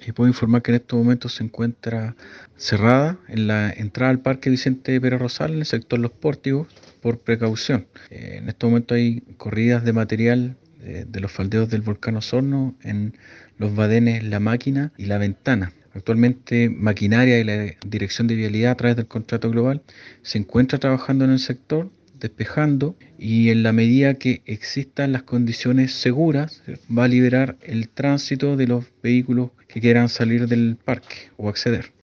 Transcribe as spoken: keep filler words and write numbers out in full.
Y puedo informar que en estos momentos se encuentra cerrada en la entrada al Parque Vicente Pérez Rosal, en el sector Los Pórticos, por precaución. Eh, en estos momentos hay corridas de material eh, de los faldeos del volcán Osorno en los badenes La Máquina y La Ventana. Actualmente, Maquinaria y la Dirección de Vialidad, a través del contrato global, se encuentra trabajando en el sector, despejando, y en la medida que existan las condiciones seguras, va a liberar el tránsito de los vehículos que quieran salir del parque o acceder.